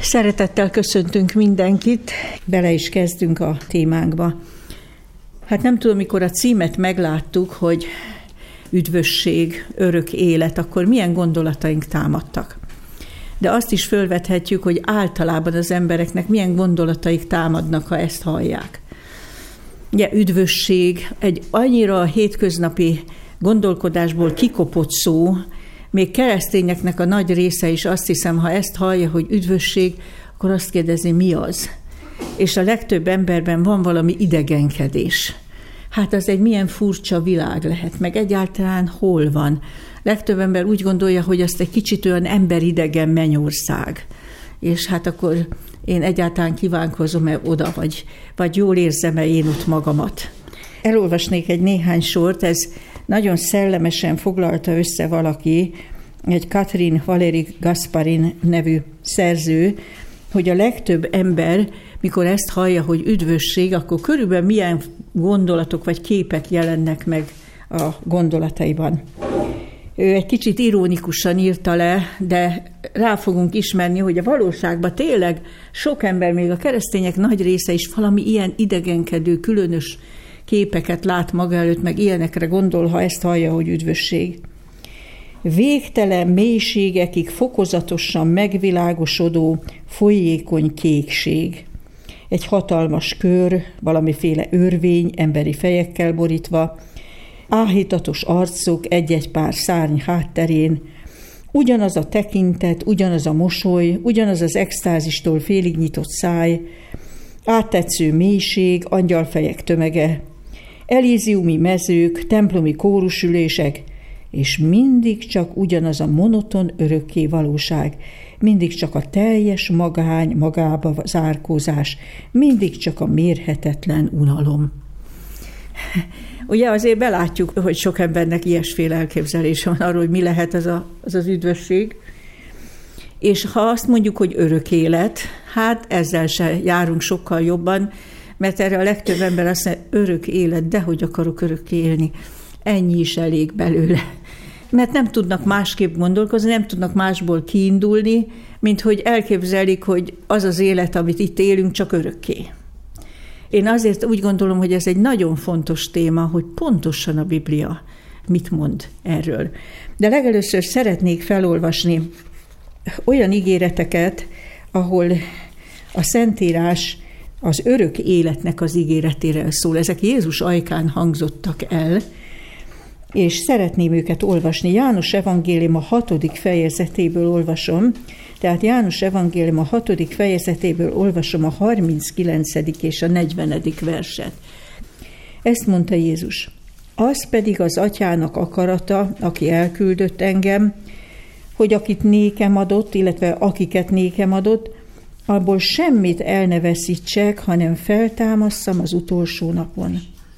Szeretettel köszöntünk mindenkit, bele is kezdünk a témánkba. Hát nem tudom, mikor a címet megláttuk, hogy üdvösség, örök élet, akkor milyen gondolataink támadtak. De azt is fölvethetjük, hogy általában az embereknek milyen gondolataik támadnak, ha ezt hallják. Ugye üdvösség, egy annyira hétköznapi gondolkodásból kikopott szó, még keresztényeknek a nagy része is azt hiszem, ha ezt hallja, hogy üdvösség, akkor azt kérdezi, mi az? És a legtöbb emberben van valami idegenkedés. Hát az egy milyen furcsa világ lehet, meg egyáltalán hol van. Legtöbb ember úgy gondolja, hogy azt egy kicsit olyan emberidegen mennyország. És hát akkor én egyáltalán kívánkozom-e oda, vagy jól érzem-e én ott magamat. Elolvasnék egy néhány sort, ez nagyon szellemesen foglalta össze valaki, egy Katrin Valéry Gasparin nevű szerző, hogy a legtöbb ember, mikor ezt hallja, hogy üdvösség, akkor körülbelül milyen gondolatok vagy képek jelennek meg a gondolataiban. Ő egy kicsit ironikusan írta le, de rá fogunk ismerni, hogy a valóságban tényleg sok ember, még a keresztények nagy része is valami ilyen idegenkedő, különös képeket lát maga előtt, meg ilyenekre gondol, ha ezt hallja, hogy üdvösség. Végtelen mélységekig fokozatosan megvilágosodó, folyékony kékség. Egy hatalmas kör, valamiféle örvény, emberi fejekkel borítva, áhítatos arcok egy-egy pár szárny hátterén, ugyanaz a tekintet, ugyanaz a mosoly, ugyanaz az extázistól félig nyitott száj, áttetsző mélység, angyalfejek tömege, elíziumi mezők, templomi kórusülések, és mindig csak ugyanaz a monoton örökké valóság, mindig csak a teljes magány, magába zárkózás, mindig csak a mérhetetlen unalom. Ugye azért belátjuk, hogy sok embernek ilyesféle elképzelése van arról, hogy mi lehet az az üdvösség. És ha azt mondjuk, hogy örök élet, hát ezzel se járunk sokkal jobban, mert erre a legtöbb ember azt mondja, örök élet, de hogy akarok örökké élni. Ennyi is elég belőle. Mert nem tudnak másképp gondolkozni, nem tudnak másból kiindulni, mint hogy elképzelik, hogy az az élet, amit itt élünk, csak örökké. Én azért úgy gondolom, hogy ez egy nagyon fontos téma, hogy pontosan a Biblia mit mond erről. De legelőször szeretnék felolvasni olyan ígéreteket, ahol a Szentírás az örök életnek az ígéretéről szól. Ezek Jézus ajkán hangzottak el, és szeretném őket olvasni. János evangélium a 6. fejezetéből olvasom, tehát János evangélium a 6. fejezetéből olvasom a 39. és a 40. verset. Ezt mondta Jézus. Az pedig az atyának akarata, aki elküldött engem, hogy akit nékem adott, illetve akiket nékem adott, abból semmit el ne veszítsek, hanem feltámasszam az utolsó napon.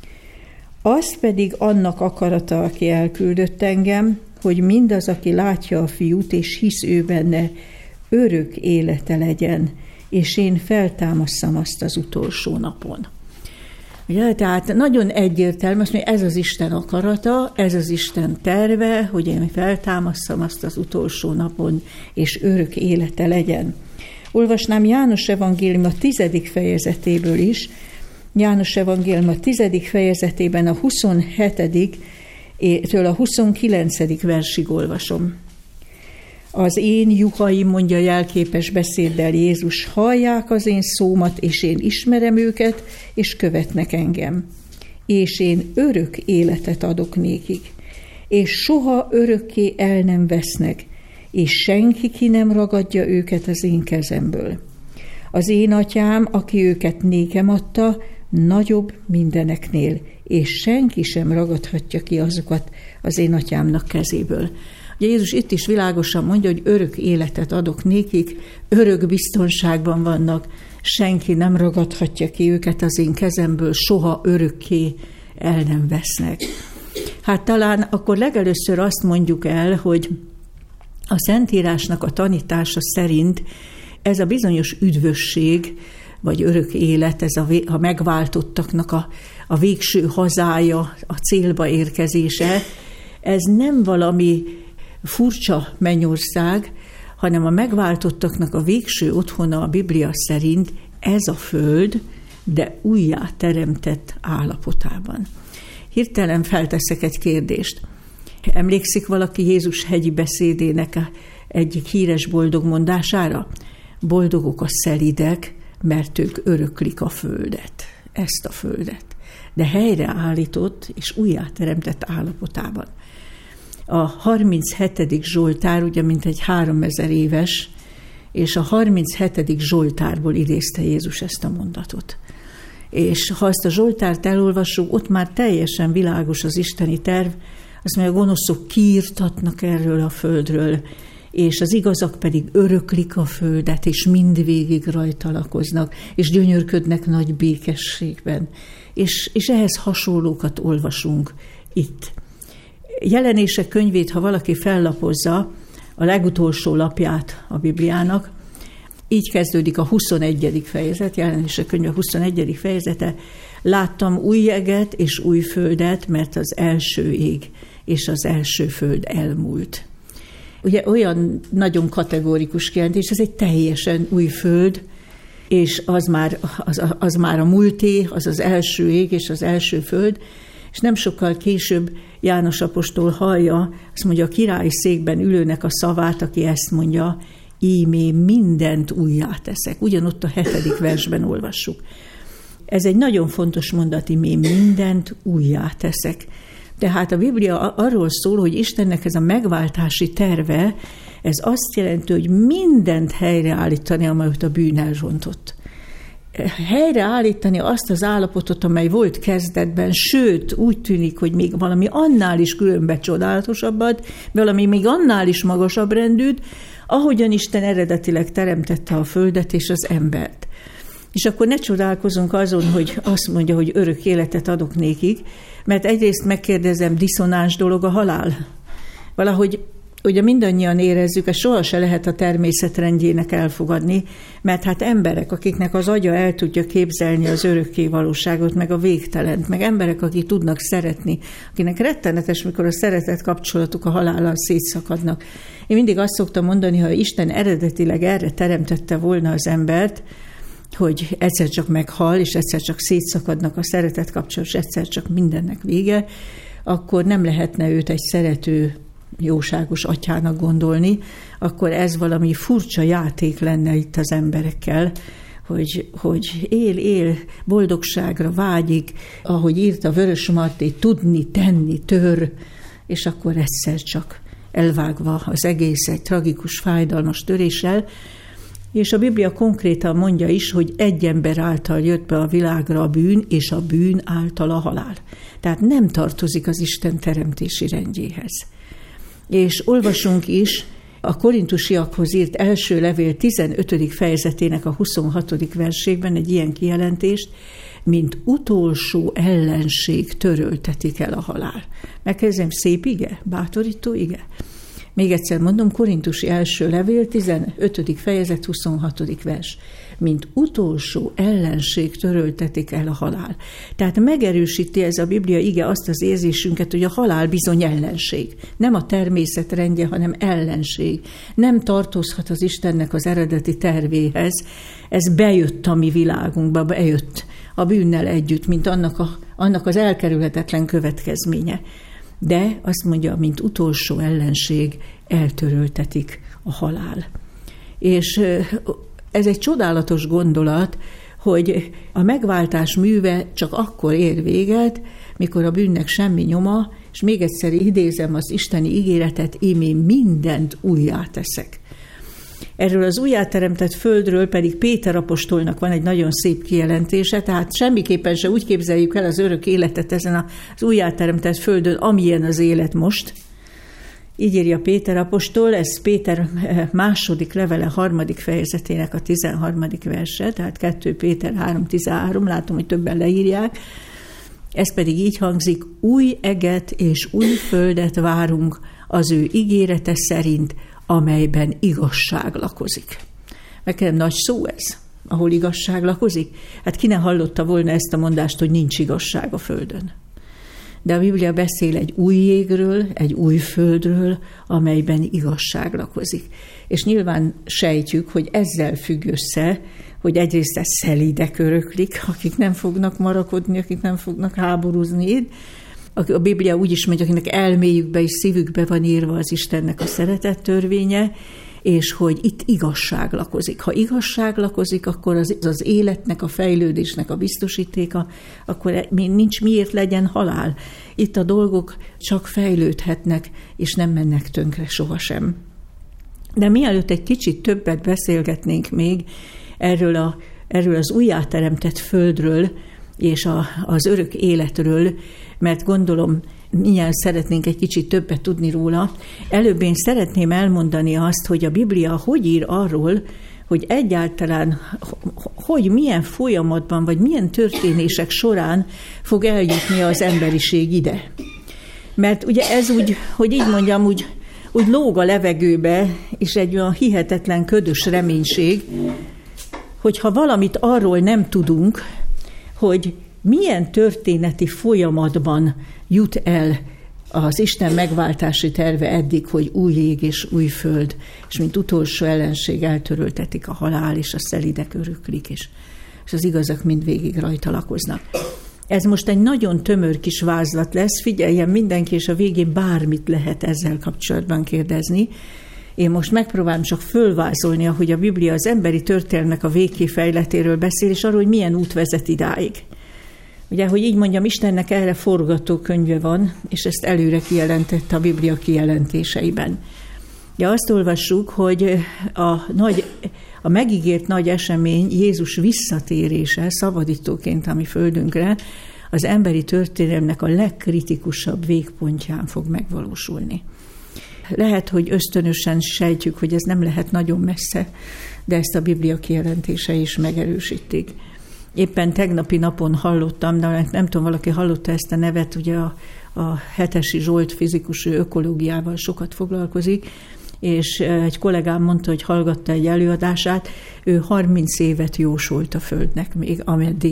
Az pedig annak akarata, aki elküldött engem, hogy mindaz, aki látja a fiút, és hisz ő benne, örök élete legyen, és én feltámasszam azt az utolsó napon. Ugye, tehát nagyon egyértelmű, hogy ez az Isten akarata, ez az Isten terve, hogy én feltámasszam azt az utolsó napon, és örök élete legyen. Olvasnám János evangélium a 10. fejezetéből is. János evangélium a 10. fejezetében a 27-től a 29. versig olvasom. Az én juhaim, mondja jelképes beszéddel Jézus, hallják az én szómat, és én ismerem őket, és követnek engem. És én örök életet adok nékik, és soha örökké el nem vesznek, és senki ki nem ragadja őket az én kezemből. Az én atyám, aki őket nékem adta, nagyobb mindeneknél, és senki sem ragadhatja ki azokat az én atyámnak kezéből. Ugye Jézus itt is világosan mondja, hogy örök életet adok nékik, örök biztonságban vannak, senki nem ragadhatja ki őket az én kezemből, soha örökké el nem vesznek. Hát talán akkor legelőször azt mondjuk el, hogy a Szentírásnak a tanítása szerint ez a bizonyos üdvösség, vagy örök élet, ez a megváltottaknak a végső hazája, a célba érkezése, ez nem valami furcsa mennyország, hanem a megváltottaknak a végső otthona a Biblia szerint ez a föld, de újjá teremtett állapotában. Hirtelen felteszek egy kérdést. Emlékszik valaki Jézus hegyi beszédének egyik híres boldog mondására? Boldogok a szelídek, mert ők öröklik a földet, ezt a földet, de helyreállított és újjáteremtett állapotában. A 37. Zsoltár, ugye mintegy 3000 éves, és a 37. Zsoltárból idézte Jézus ezt a mondatot. És ha ezt a Zsoltárt elolvassuk, ott már teljesen világos az isteni terv, azt mondja, a gonoszok kiirtatnak erről a földről, és az igazak pedig öröklik a földet, és mindvégig rajta lakoznak, és gyönyörködnek nagy békességben. És ehhez hasonlókat olvasunk itt. Jelenések könyvét, ha valaki fellapozza, a legutolsó lapját a Bibliának, így kezdődik a 21. fejezet, Jelenések könyve 21. fejezete, láttam új jeget és új földet, mert az első ég és az első föld elmúlt. Ugye olyan nagyon kategórikus kijelentés, ez egy teljesen új föld, és az már a múlté, az az első ég és az első föld, és nem sokkal később János apostol hallja, azt mondja, a királyi székben ülőnek a szavát, aki ezt mondja, ímé mindent újjá teszek. Ugyanott a 7. versben olvassuk. Ez egy nagyon fontos mondat, ímé mindent újjá teszek. Tehát a Biblia arról szól, hogy Istennek ez a megváltási terve, ez azt jelenti, hogy mindent helyreállítani, amelyet a bűn elrontott. Helyreállítani azt az állapotot, amely volt kezdetben, sőt, úgy tűnik, hogy még valami annál is különbe csodálatosabbat, valami még annál is magasabb rendűt, ahogyan Isten eredetileg teremtette a földet és az embert. És akkor ne csodálkozunk azon, hogy azt mondja, hogy örök életet adok nékik, mert egyrészt megkérdezem, diszonáns dolog a halál. Valahogy ugye mindannyian érezzük, ezt soha se lehet a természet rendjének elfogadni, mert hát emberek, akiknek az agya el tudja képzelni az örökké valóságot, meg a végtelent, meg emberek, akik tudnak szeretni, akinek rettenetes, mikor a szeretet kapcsolatuk a halállal szétszakadnak. Én mindig azt szoktam mondani, ha Isten eredetileg erre teremtette volna az embert, hogy egyszer csak meghal, és egyszer csak szétszakadnak a szeretet kapcsolatok, és egyszer csak mindennek vége, akkor nem lehetne őt egy szerető, jóságos atyának gondolni, akkor ez valami furcsa játék lenne itt az emberekkel, hogy él, boldogságra vágyik, ahogy írt a Vörösmarty, tudni, tenni, tör, és akkor egyszer csak elvágva az egész egy tragikus, fájdalmas töréssel, és a Biblia konkrétan mondja is, hogy egy ember által jött be a világra a bűn, és a bűn által a halál. Tehát nem tartozik az Isten teremtési rendjéhez. És olvasunk is a korintusiakhoz írt első levél 15. fejezetének a 26. versében egy ilyen kijelentést, mint utolsó ellenség töröltetik el a halál. Megkezdem, szép ige, bátorító ige. Még egyszer mondom, korintusi első levél, 15. fejezet, 26. vers. Mint utolsó ellenség töröltetik el a halál. Tehát megerősíti ez a Biblia ige azt az érzésünket, hogy a halál bizony ellenség. Nem a természet rendje, hanem ellenség. Nem tartozhat az Istennek az eredeti tervéhez. Ez bejött a mi világunkba, bejött a bűnnel együtt, mint annak az elkerülhetetlen következménye. De azt mondja, mint utolsó ellenség eltöröltetik a halál. És ez egy csodálatos gondolat, hogy a megváltás műve csak akkor ér véget, mikor a bűnnek semmi nyoma, és még egyszer idézem az isteni ígéretet, én mindent újjá teszek. Erről az újjáteremtett földről pedig Péter apostolnak van egy nagyon szép kijelentése, tehát semmiképpen se úgy képzeljük el az örök életet ezen az újjáteremtett földön, amilyen az élet most. Így írja Péter apostol, ez Péter második levele 3. fejezetének a 13. verse, tehát 2 Péter 3.13, látom, hogy többen leírják. Ez pedig így hangzik, új eget és új földet várunk az ő ígérete szerint, amelyben igazság lakozik. Nekem nagy szó ez, ahol igazság lakozik? Hát ki ne hallotta volna ezt a mondást, hogy nincs igazság a földön. de a Biblia beszél egy új jégről, egy új földről, amelyben igazság lakozik. És nyilván sejtjük, hogy ezzel függ össze, hogy egyrészt ez szelídek öröklik, akik nem fognak marakodni, akik nem fognak háborúzni. A Biblia úgy is mondja, akinek elméjükbe és szívükbe van írva az Istennek a szeretet törvénye, és hogy itt igazság lakozik. Ha igazság lakozik, akkor az életnek, a fejlődésnek a biztosítéka, akkor nincs miért legyen halál. Itt a dolgok csak fejlődhetnek, és nem mennek tönkre sohasem. De mielőtt egy kicsit többet beszélgetnénk még erről az újjáteremtett földről, és az örök életről, mert gondolom, mindjárt szeretnénk egy kicsit többet tudni róla. Előbb én szeretném elmondani azt, hogy a Biblia hogy ír arról, hogy egyáltalán, hogy milyen folyamatban, vagy milyen történések során fog eljutni az emberiség ide. Mert ugye ez úgy, hogy így mondjam, úgy lóg a levegőbe, és egy olyan hihetetlen ködös reménység, hogyha valamit arról nem tudunk, hogy milyen történeti folyamatban jut el az Isten megváltási terve eddig, hogy új ég és új föld, és mint utolsó ellenség eltöröltetik a halál, és a szelídek öröklik, és az igazak mindvégig rajta lakoznak. Ez most egy nagyon tömör kis vázlat lesz, figyeljen mindenki, és a végén bármit lehet ezzel kapcsolatban kérdezni. Én most megpróbálom csak fölvázolni, ahogy a Biblia az emberi történelmek a végkifejletéről beszél, és arról, hogy milyen út vezet idáig. Ugye, hogy így mondjam, Istennek erre forgatókönyve van, és ezt előre kijelentette a Biblia kijelentéseiben. Ugye azt olvassuk, hogy a megígért nagy esemény, Jézus visszatérése szabadítóként a mi földünkre, az emberi történelemnek a legkritikusabb végpontján fog megvalósulni. Lehet, hogy ösztönösen sejtjük, hogy ez nem lehet nagyon messze, de ezt a Biblia kijelentései is megerősítik. Éppen tegnapi napon hallottam, de nem tudom, valaki hallotta ezt a nevet, ugye a Hetesi Zsolt fizikus, ő ökológiával sokat foglalkozik, és egy kollégám mondta, hogy hallgatta egy előadását, ő 30 évet jósolt a Földnek még,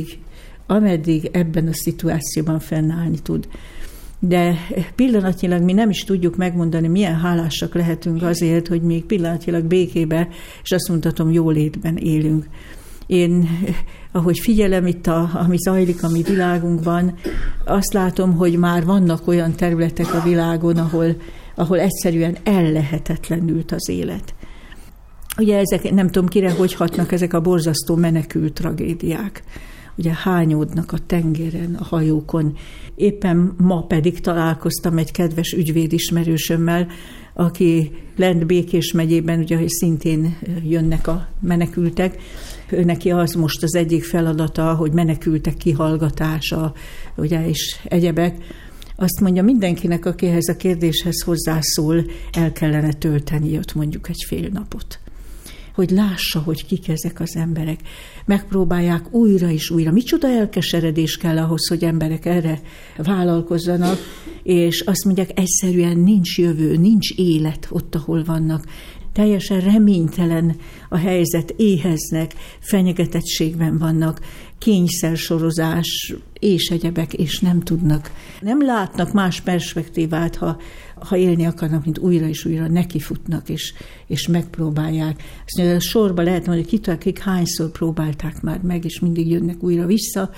ameddig ebben a szituációban fennállni tud. De pillanatnyilag mi nem is tudjuk megmondani, milyen hálásak lehetünk azért, hogy még pillanatnyilag békébe, és azt mondhatom, jólétben élünk. Én, ahogy figyelem itt, ami zajlik a mi világunkban, azt látom, hogy már vannak olyan területek a világon, ahol egyszerűen ellehetetlenült az élet. Ugye ezek, nem tudom kire, hogy hatnak ezek a borzasztó menekült tragédiák. Ugye hányódnak a tengeren, a hajókon. Éppen ma pedig találkoztam egy kedves ügyvédismerősömmel, aki lent Békés megyében, ugye, hogy szintén jönnek a menekültek. Neki az most az egyik feladata, hogy menekültek kihallgatása, ugye, és egyebek. Azt mondja, mindenkinek, aki ehhez a kérdéshez hozzászól, el kellene tölteni ott mondjuk egy fél napot. Hogy lássa, hogy kik ezek az emberek. Megpróbálják újra és újra. Micsoda elkeseredés kell ahhoz, hogy emberek erre vállalkozzanak, és azt mondják, egyszerűen nincs jövő, nincs élet ott, ahol vannak. Teljesen reménytelen a helyzet, éheznek, fenyegetettségben vannak, kényszersorozás és egyebek, és nem tudnak. Nem látnak más perspektívát, ha élni akarnak, mint újra és újra nekifutnak, és megpróbálják. Azt mondja, sorba lehet mondani, hogy kik hányszor próbálták már meg, és mindig jönnek újra vissza,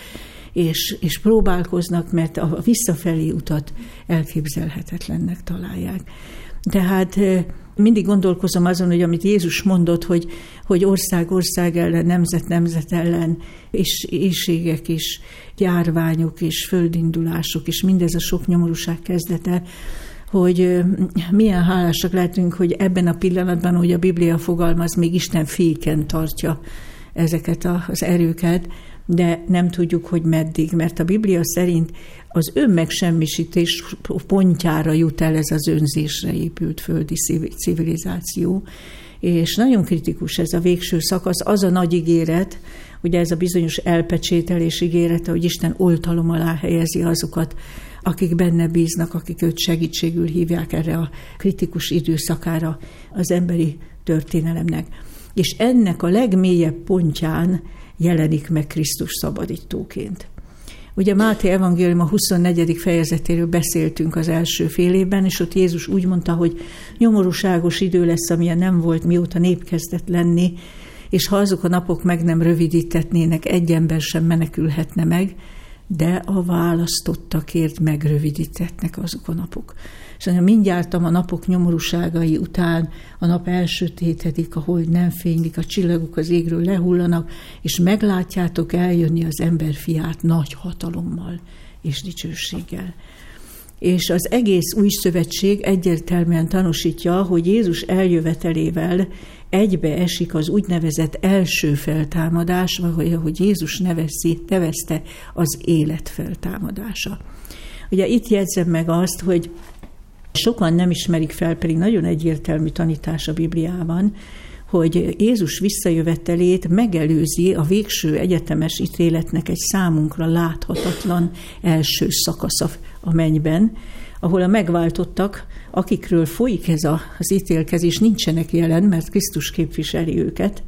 és próbálkoznak, mert a visszafelé utat elképzelhetetlennek találják. Tehát mindig gondolkozom azon, hogy amit Jézus mondott, hogy ország ellen, nemzet ellen, és éhségek, és járványok, és földindulások, és mindez a sok nyomorúság kezdete, hogy milyen hálásak lehetünk, hogy ebben a pillanatban, hogy a Biblia fogalmaz, még Isten féken tartja ezeket az erőket, de nem tudjuk, hogy meddig, mert a Biblia szerint az önmegsemmisítés pontjára jut el ez az önzésre épült földi civilizáció, és nagyon kritikus ez a végső szakasz, az a nagy ígéret, ugye ez a bizonyos elpecsételés ígérete, hogy Isten oltalom alá helyezi azokat, akik benne bíznak, akik őt segítségül hívják erre a kritikus időszakára az emberi történelemnek. És ennek a legmélyebb pontján jelenik meg Krisztus szabadítóként. Ugye Máté evangélium a 24. fejezetéről beszéltünk az első fél évben, és ott Jézus úgy mondta, hogy nyomorúságos idő lesz, amilyen nem volt, mióta nép kezdett lenni, és ha azok a napok meg nem rövidítetnének, egy ember sem menekülhetne meg, de a választottakért megrövidítetnek azok a napok. És mindjárt a napok nyomorúságai után a nap elsötétedik, ahol nem fénylik, a csillagok az égről lehullanak, és meglátjátok eljönni az emberfiát nagy hatalommal és dicsőséggel. És az egész új szövetség egyértelműen tanúsítja, hogy Jézus eljövetelével egybe esik az úgynevezett első feltámadás, vagy ahogy Jézus nevezte, az élet feltámadása. Ugye itt jegyzem meg azt, hogy sokan nem ismerik fel, pedig nagyon egyértelmű tanítás a Bibliában, hogy Jézus visszajövetelét megelőzi a végső egyetemes ítéletnek egy számunkra láthatatlan első szakasza a mennyben, ahol a megváltottak, akikről folyik ez az ítélkezés, nincsenek jelen, mert Krisztus képviseli őket,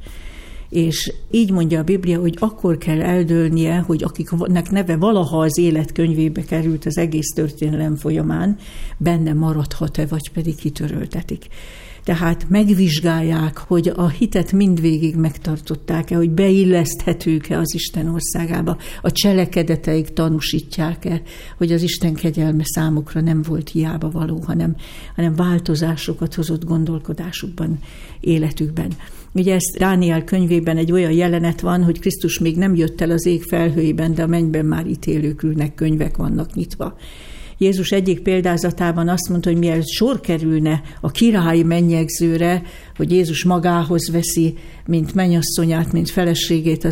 és így mondja a Biblia, hogy akkor kell eldőlnie, hogy akiknek neve valaha az élet könyvébe került az egész történelem folyamán, benne maradhat-e, vagy pedig kitöröltetik. Tehát megvizsgálják, hogy a hitet mindvégig megtartották-e, hogy beilleszthetők-e az Isten országába, a cselekedeteik tanúsítják-e, hogy az Isten kegyelme számukra nem volt hiába való, hanem változásokat hozott gondolkodásukban, életükben. Ugye ez Dániel könyvében egy olyan jelenet van, hogy Krisztus még nem jött el az ég felhőjében, de a mennyben már ítélők ülnek, könyvek vannak nyitva. Jézus egyik példázatában azt mondta, hogy mielőtt sor kerülne a király mennyegzőre, hogy Jézus magához veszi, mint mennyasszonyát, mint feleségét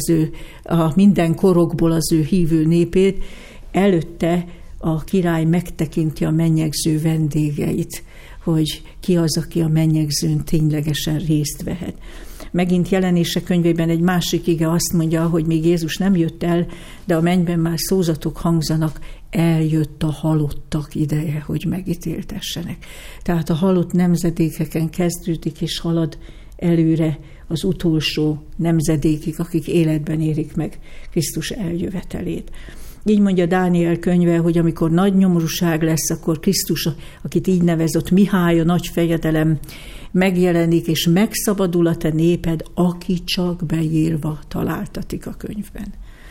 a minden korokból az ő hívő népét, előtte a király megtekinti a mennyegző vendégeit, hogy ki az, aki a mennyegzőn ténylegesen részt vehet. Megint Jelenések könyvében egy másik ige azt mondja, hogy még Jézus nem jött el, de a mennyben már szózatok hangzanak, eljött a halottak ideje, hogy megítéltessenek. Tehát a halott nemzedékeken kezdődik és halad előre az utolsó nemzedékig, akik életben érik meg Krisztus eljövetelét. Így mondja Dániel könyve, hogy amikor nagy nyomorúság lesz, akkor Krisztus, akit így nevezett Mihály, a nagy fejedelem, megjelenik, és megszabadul a te néped, aki csak beírva találtatik a könyvben.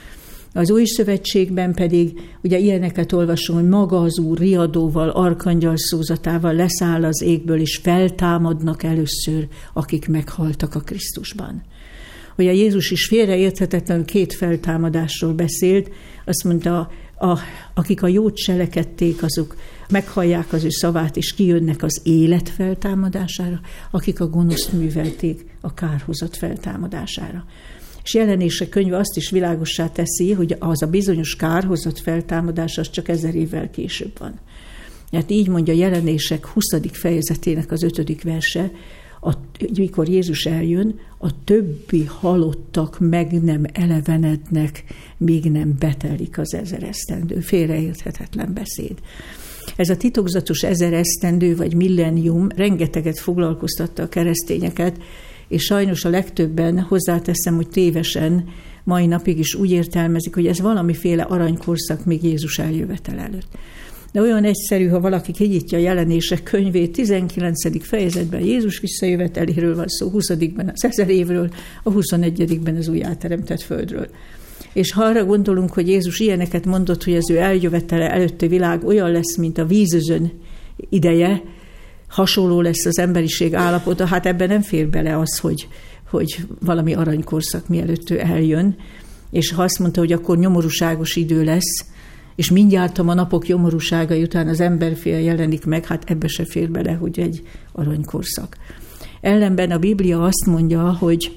Az új szövetségben pedig ugye ilyeneket olvasom, hogy maga az Úr riadóval, arkangyal szózatával leszáll az égből, és feltámadnak először, akik meghaltak a Krisztusban. Hogy a Jézus is félreérthetetlenül 2 feltámadásról beszélt, azt mondta, akik a jót cselekedték, azok meghallják az ő szavát, és kijönnek az élet feltámadására, akik a gonoszt művelték a kárhozat feltámadására. És Jelenések könyve azt is világossá teszi, hogy az a bizonyos kárhozat feltámadása az csak 1000 évvel később van. Hát így mondja Jelenések 20. fejezetének az 5. verse, mikor Jézus eljön, a többi halottak meg nem elevenednek, míg nem betelik az 1000 esztendő. Félreérthetetlen beszéd. Ez a titokzatos 1000 esztendő vagy millennium rengeteget foglalkoztatta a keresztényeket, és sajnos a legtöbben, hozzáteszem, hogy tévesen, mai napig is úgy értelmezik, hogy ez valamiféle aranykorszak még Jézus eljövetel előtt. De olyan egyszerű, ha valaki kinyitja a Jelenések könyvét, 19. fejezetben Jézus visszajöveteléről van szó, 20-ben az 1000 évről, a 21-ben az újjáteremtett földről. És ha arra gondolunk, hogy Jézus ilyeneket mondott, hogy az ő eljövetele előtti világ olyan lesz, mint a vízözön ideje, hasonló lesz az emberiség állapota, hát ebben nem fér bele az, hogy valami aranykorszak mielőtt ő eljön, és ha azt mondta, hogy akkor nyomorúságos idő lesz, és mindjárt a napok nyomorúságai után az emberfia jelenik meg, hát ebbe se fér bele, hogy egy aranykorszak. Ellenben a Biblia azt mondja, hogy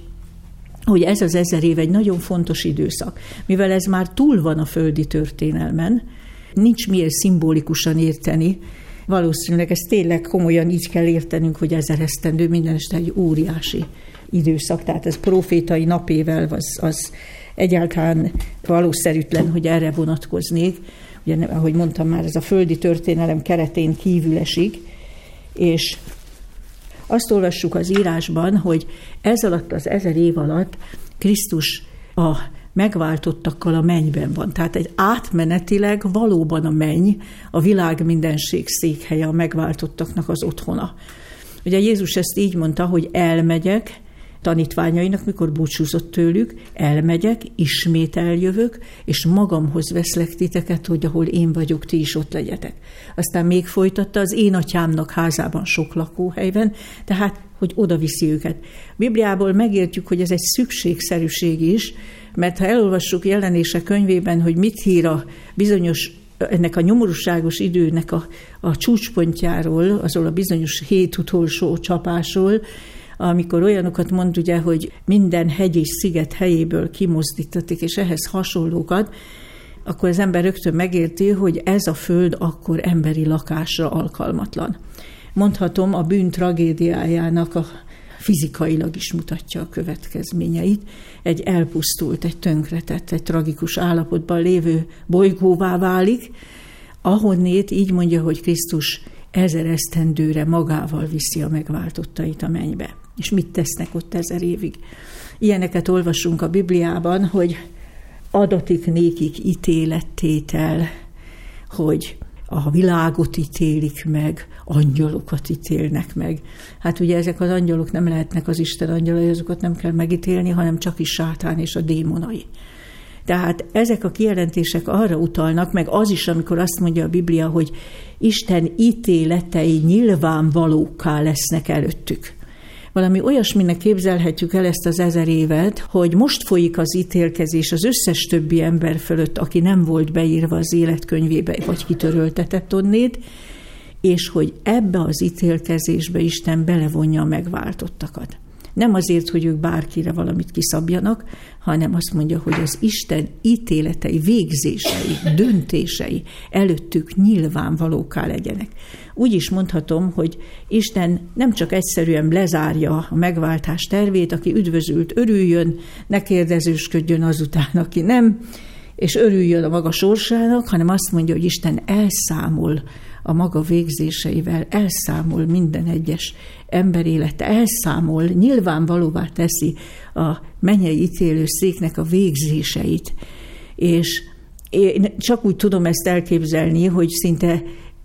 ez az 1000 év egy nagyon fontos időszak. Mivel ez már túl van a földi történelmen, nincs miért szimbolikusan érteni, valószínűleg ezt tényleg komolyan így kell értenünk, hogy 1000 esztendő mindeneste egy óriási időszak, tehát ez profétai napével az egyáltalán valószerűtlen, hogy erre vonatkoznék. Ugye, ahogy mondtam már, ez a földi történelem keretén kívül esik, és azt olvassuk az írásban, hogy ez alatt az 1000 év alatt Krisztus a megváltottakkal a mennyben van. Tehát egy átmenetileg valóban a menny, a világ mindenség székhelye, a megváltottaknak az otthona. Ugye Jézus ezt így mondta, hogy elmegyek, tanítványainak, mikor búcsúzott tőlük, elmegyek, ismét eljövök, és magamhoz veszlek titeket, hogy ahol én vagyok, ti is ott legyetek. Aztán még folytatta, az én atyámnak házában sok lakóhely van, tehát, hogy oda viszi őket. Bibliából megértjük, hogy ez egy szükségszerűség is, mert ha elolvassuk Jelenések könyvében, hogy mit ír a bizonyos ennek a nyomorúságos időnek a csúcspontjáról, azról a bizonyos 7 utolsó csapásról, amikor olyanokat mond, ugye, hogy minden hegy és sziget helyéből kimozdítatik, és ehhez hasonlókat, akkor az ember rögtön megérti, hogy ez a föld akkor emberi lakásra alkalmatlan. Mondhatom, a bűn tragédiájának a fizikailag is mutatja a következményeit. Egy elpusztult, egy tönkretett, egy tragikus állapotban lévő bolygóvá válik, ahonnét így mondja, hogy Krisztus 1000 esztendőre magával viszi a megváltottait a mennybe. És mit tesznek ott 1000 évig? Ilyeneket olvasunk a Bibliában, hogy adatik nékik ítélettétel, hogy a világot ítélik meg, angyalokat ítélnek meg. Hát ugye ezek az angyalok nem lehetnek az Isten angyalai, azokat nem kell megítélni, hanem csak is sátán és a démonai. Tehát ezek a kijelentések arra utalnak, meg az is, amikor azt mondja a Biblia, hogy Isten ítéletei nyilvánvalókká lesznek előttük. Valami olyasminek képzelhetjük el ezt az 1000 évet, hogy most folyik az ítélkezés az összes többi ember fölött, aki nem volt beírva az életkönyvébe, vagy kitöröltetett onnét, és hogy ebbe az ítélkezésbe Isten belevonja a megváltottakat. Nem azért, hogy ők bárkire valamit kiszabjanak, hanem azt mondja, hogy az Isten ítéletei, végzései, döntései előttük nyilvánvalókká legyenek. Úgy is mondhatom, hogy Isten nem csak egyszerűen lezárja a megváltás tervét, aki üdvözült, örüljön, ne kérdezősködjön azután, aki nem, és örüljön a maga sorsának, hanem azt mondja, hogy Isten elszámol a maga végzéseivel, elszámol minden egyes ember élete, elszámol, nyilvánvalóvá teszi a mennyei ítélőszéknek a végzéseit. És én csak úgy tudom ezt elképzelni, hogy szinte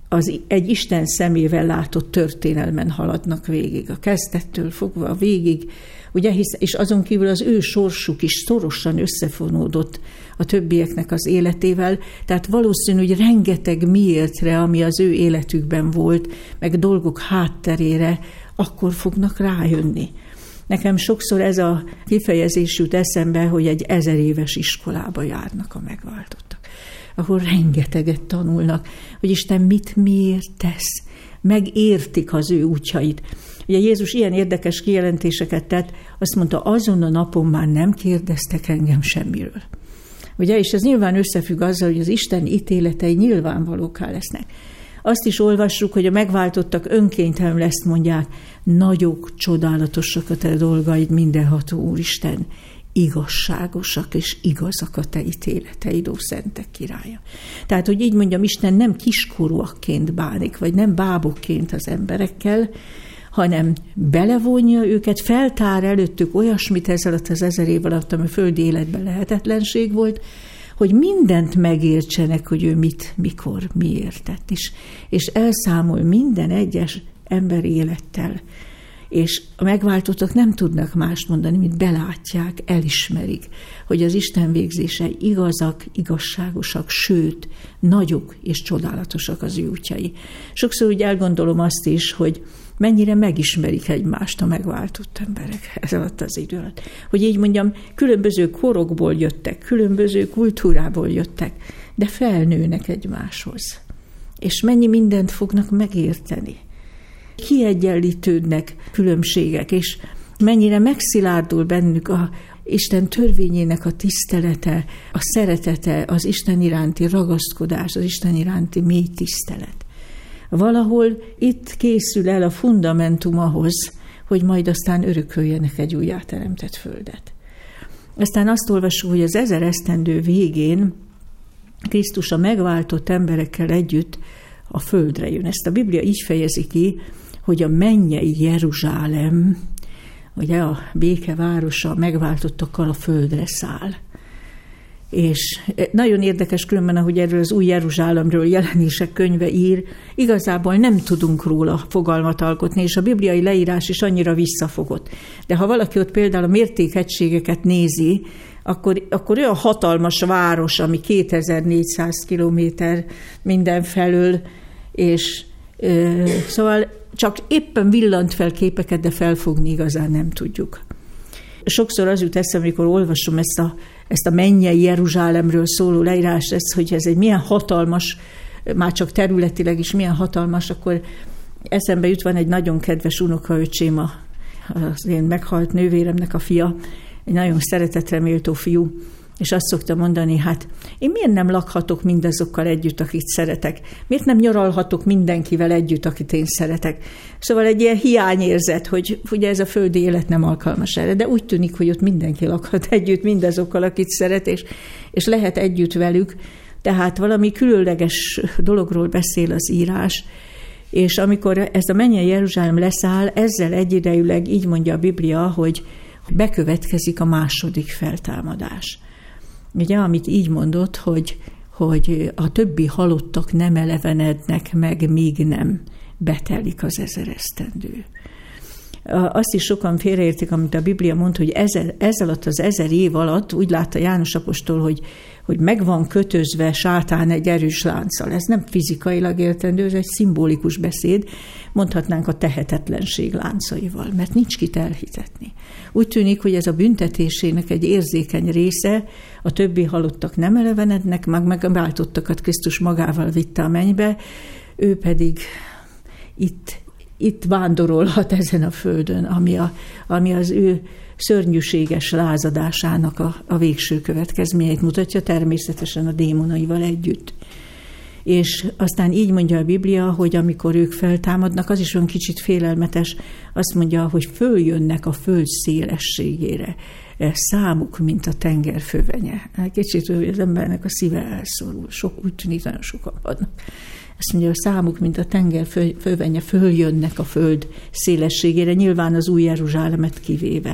egy Isten szemével látott történelmen haladnak végig, a kezdettől fogva a végig, ugye, és azon kívül az ő sorsuk is szorosan összefonódott a többieknek az életével, tehát valószínű, hogy rengeteg miértre, ami az ő életükben volt, meg dolgok hátterére, akkor fognak rájönni. Nekem sokszor ez a kifejezés jut eszembe, hogy egy 1000 éves iskolába járnak a megváltottak, ahol rengeteget tanulnak, hogy Isten miért tesz, megértik az ő útjait. Ugye Jézus ilyen érdekes kijelentéseket tett, azt mondta, azon a napon már nem kérdeztek engem semmiről. Ugye, és ez nyilván összefügg azzal, hogy az Isten ítéletei nyilvánvalókká lesznek. Azt is olvassuk, hogy a megváltottak önkéntelenül ezt mondják, nagyok, csodálatosak a te dolgaid, mindenható Úristen, igazságosak és igazak a te ítéleteid, ó szentek királya. Tehát, hogy így mondjam, Isten nem kiskorúakként bánik, vagy nem bábokként az emberekkel, hanem belevonja őket, feltár előttük olyasmit ez alatt az 1000 év alatt, ami a földi életben lehetetlenség volt, hogy mindent megértsenek, hogy ő mit, mikor, miért tett is. És elszámol minden egyes ember élettel. És a megváltottak nem tudnak mást mondani, mint belátják, elismerik, hogy az Isten végzései igazak, igazságosak, sőt, nagyok és csodálatosak az ő útjai. Sokszor úgy elgondolom azt is, hogy mennyire megismerik egymást a megváltott emberek ez alatt az idő alatt. Hogy így mondjam, különböző korokból jöttek, különböző kultúrából jöttek, de felnőnek egymáshoz. És mennyi mindent fognak megérteni. Kiegyenlítődnek különbségek, és mennyire megszilárdul bennük a Isten törvényének a tisztelete, a szeretete, az Isten iránti ragaszkodás, az Isten iránti mély tisztelet. Valahol itt készül el a fundamentum ahhoz, hogy majd aztán örököljenek egy újjáteremtett földet. Aztán azt olvassuk, hogy az 1000 esztendő végén Krisztus a megváltott emberekkel együtt a földre jön. Ezt a Biblia így fejezi ki, hogy a mennyei Jeruzsálem, ugye a békevárosa megváltottakkal a földre száll. És nagyon érdekes különben, ahogy erről az Új Jeruzsálemről Jelenések könyve ír, igazából nem tudunk róla fogalmat alkotni, és a bibliai leírás is annyira visszafogott. De ha valaki ott például a mértékegységeket nézi, akkor olyan hatalmas város, ami 2400 kilométer mindenfelől, és szóval csak éppen villant fel képeket, de felfogni igazán nem tudjuk. Sokszor az jut eszembe, amikor olvasom ezt a mennyei Jeruzsálemről szóló leírás, hogy ez egy milyen hatalmas, már csak területileg is milyen hatalmas, akkor eszembe jut, van egy nagyon kedves unokaöcsém, az én meghalt nővéremnek a fia, egy nagyon szeretetre méltó fiú, és azt szokta mondani, hát én miért nem lakhatok mindazokkal együtt, akit szeretek? Miért nem nyaralhatok mindenkivel együtt, akit én szeretek? Szóval egy ilyen hiányérzet, hogy ugye ez a földi élet nem alkalmas erre, de úgy tűnik, hogy ott mindenki lakhat együtt mindazokkal, akit szeret, és lehet együtt velük. Tehát valami különleges dologról beszél az írás, és amikor ez a mennyei Jeruzsálem leszáll, ezzel egyidejűleg így mondja a Biblia, hogy bekövetkezik a második feltámadás. Ugye, amit így mondott, hogy a többi halottak nem elevenednek meg, míg nem betelik az 1000 esztendő. Azt is sokan félreértik, amit a Biblia mond, hogy ez alatt az 1000 év alatt, úgy látta János apostol, hogy meg van kötözve sátán egy erős lánccal. Ez nem fizikailag értendő, ez egy szimbolikus beszéd, mondhatnánk a tehetetlenség láncaival, mert nincs kit elhitetni. Úgy tűnik, hogy ez a büntetésének egy érzékeny része, a többi halottak nem elevenednek, meg a váltottakat Krisztus magával vitte a mennybe, ő pedig itt vándorolhat ezen a földön, ami az ő szörnyűséges lázadásának a végső következményeit mutatja, természetesen a démonaival együtt. És aztán így mondja a Biblia, hogy amikor ők feltámadnak, az is olyan kicsit félelmetes, azt mondja, hogy följönnek a föld szélességére, számuk, mint a tenger fövenye. Kicsit az embernek a szíve elszorul, úgy tűnik, nagyon sokan vannak. Azt mondja, hogy számuk, mint a tenger fövenye, följönnek a föld szélességére, nyilván az Új Jeruzsálemet kivéve.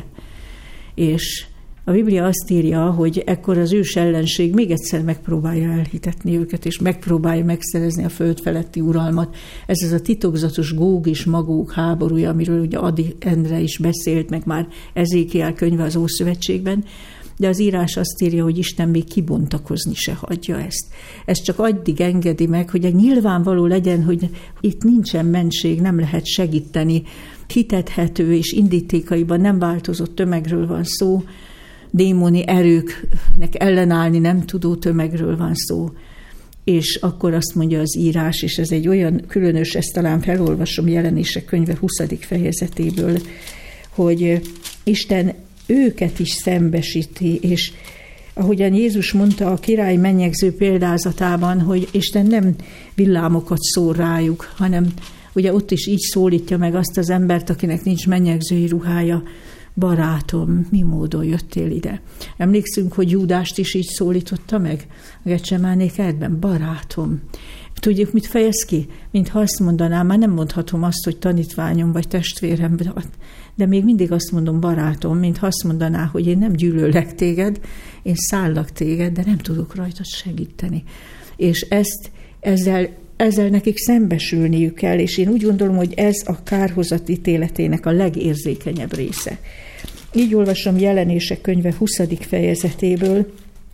És a Biblia azt írja, hogy ekkor az ős ellenség még egyszer megpróbálja elhitetni őket, és megpróbálja megszerezni a föld feletti uralmat. Ez az a titokzatos Góg és Magóg háborúja, amiről ugye Adi Endre is beszélt, meg már Ezékiel könyve az Ószövetségben, de az írás azt írja, hogy Isten még kibontakozni se hagyja ezt. Ez csak addig engedi meg, hogy nyilvánvaló legyen, hogy itt nincsen mentség, nem lehet segíteni. Hitethető és indítékaiban nem változott tömegről van szó, démoni erőknek ellenállni nem tudó tömegről van szó. És akkor azt mondja az írás, és ez egy olyan különös, ezt talán felolvasom Jelenések könyve 20. fejezetéből, hogy Isten őket is szembesíti, és ahogyan Jézus mondta a király mennyegző példázatában, hogy Isten nem villámokat szór rájuk, hanem ugye ott is így szólítja meg azt az embert, akinek nincs mennyegzői ruhája, barátom, mi módon jöttél ide? Emlékszünk, hogy Júdást is így szólította meg a Getsemáné kertben, barátom. Tudjuk, mit fejez ki? Mintha azt mondanám, már nem mondhatom azt, hogy tanítványom vagy testvérem, de még mindig azt mondom, barátom, mintha azt mondaná, hogy én nem gyűlöllek téged, én szállak téged, de nem tudok rajtad segíteni. És ezzel nekik szembesülniük kell, és én úgy gondolom, hogy ez a kárhozat ítéletének a legérzékenyebb része. Így olvasom Jelenések könyve 20. fejezetéből,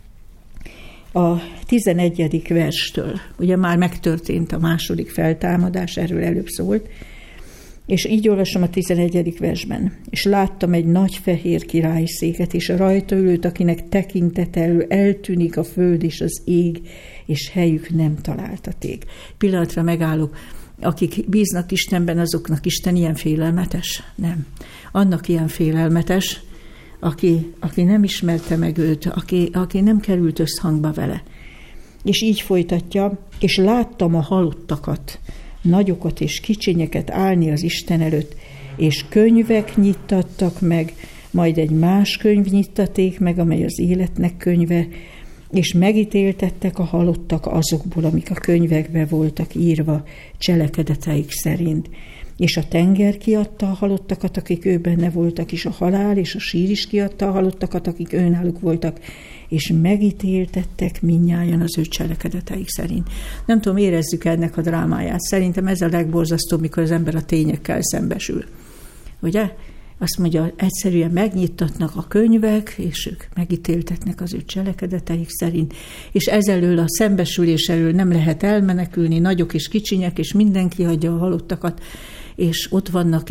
a 11. verstől. Ugye már megtörtént a második feltámadás, erről előbb szólt, és így olvasom a 11. versben. És láttam egy nagy fehér királyi széket, és a rajta ülőt, akinek tekintete elől eltűnik a föld és az ég, és helyük nem találtaték. Pillanatra megállok. Akik bíznak Istenben, azoknak Isten ilyen félelmetes? Nem. Annak ilyen félelmetes, aki nem ismerte meg őt, aki nem került összhangba vele. És így folytatja, és láttam a halottakat, nagyokat és kicsinyeket állni az Isten előtt, és könyvek nyittattak meg, majd egy más könyv nyittaték meg, amely az életnek könyve, és megítéltettek a halottak azokból, amik a könyvekbe voltak írva cselekedeteik szerint. és a tenger kiadta a halottakat, akik ő benne voltak, és a halál és a sír is kiadta a halottakat, akik őnáluk voltak, és megítéltettek mindnyájan az ő cselekedeteik szerint. Nem tudom, érezzük ennek a drámáját. Szerintem ez a legborzasztóbb, mikor az ember a tényekkel szembesül. Ugye? Azt mondja, egyszerűen megnyittatnak a könyvek, és ők megítéltetnek az ő cselekedeteik szerint, és ezelől a szembesülés elől nem lehet elmenekülni, nagyok és kicsinyek, és mindenki hagyja a halottakat, és ott vannak,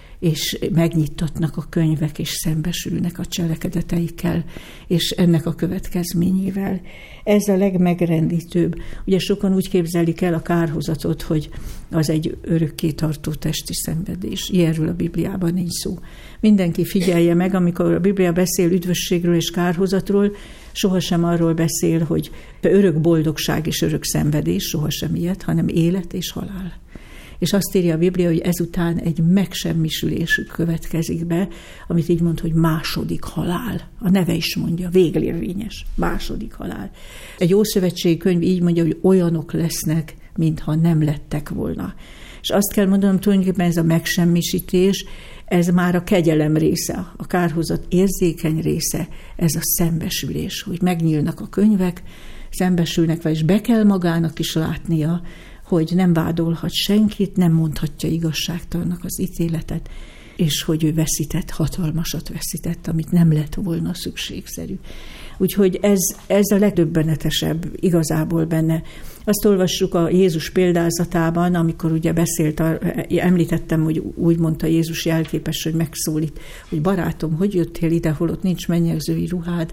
és megnyittatnak a könyvek, és szembesülnek a cselekedeteikkel, és ennek a következményével. Ez a legmegrendítőbb. Ugye sokan úgy képzelik el a kárhozatot, hogy az egy örökké tartó testi szenvedés. Ilyenről a Bibliában nincs szó. Mindenki figyelje meg, amikor a Biblia beszél üdvösségről és kárhozatról, sohasem arról beszél, hogy örök boldogság és örök szenvedés, sohasem ilyet, hanem élet és halál. És azt írja a Biblia, hogy ezután egy megsemmisülésük következik be, amit így mond, hogy második halál. A neve is mondja, végérvényes, második halál. Egy ószövetségi könyv így mondja, hogy olyanok lesznek, mintha nem lettek volna. És azt kell mondanom, tulajdonképpen ez a megsemmisítés, ez már a kegyelem része, a kárhozat érzékeny része, ez a szembesülés, hogy megnyílnak a könyvek, szembesülnek, és be kell magának is látnia, hogy nem vádolhat senkit, nem mondhatja igazságtalannak az ítéletet, és hogy ő veszített, hatalmasat veszített, amit nem lett volna szükségszerű. Úgyhogy ez a legdöbbenetesebb igazából benne. Azt olvassuk a Jézus példázatában, amikor ugye beszélt, említettem, hogy úgy mondta Jézus jelképes, hogy megszólít, hogy barátom, hogy jöttél ide, holott nincs mennyegzői ruhád,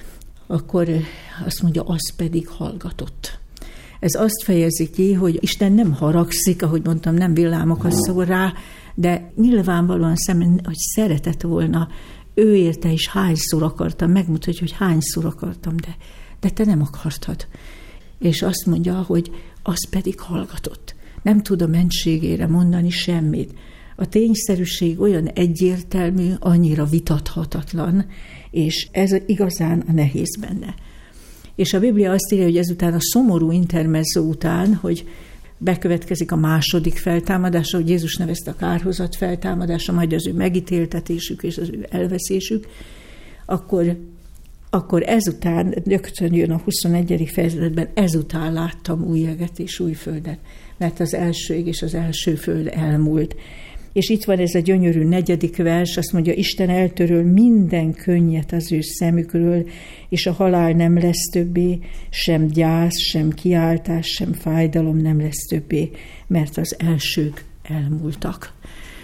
akkor azt mondja, az pedig hallgatott. Ez azt fejezi ki, hogy Isten nem haragszik, ahogy mondtam, nem villámokat szól rá, de nyilvánvalóan hogy szeretett volna, ő érte is hányszor akartam, megmutatja, hogy hányszor akartam, de te nem akartad. És azt mondja, hogy az pedig hallgatott. Nem tud a mentségére mondani semmit. A tényszerűség olyan egyértelmű, annyira vitathatatlan, és ez igazán a nehéz benne. És a Biblia azt írja, hogy ezután a szomorú intermezzo után, hogy bekövetkezik a második feltámadása, hogy Jézus nevezte a kárhozat feltámadása, majd az ő megítéltetésük és az ő elveszésük, akkor ezután, rögtön jön a 21. fejezetben, ezután láttam új jeget és új földet, mert az első ég és az első föld elmúlt. És itt van ez a gyönyörű 4. vers, azt mondja, Isten eltöröl minden könnyet az ő szemükről, és a halál nem lesz többé, sem gyász, sem kiáltás, sem fájdalom nem lesz többé, mert az elsők elmúltak.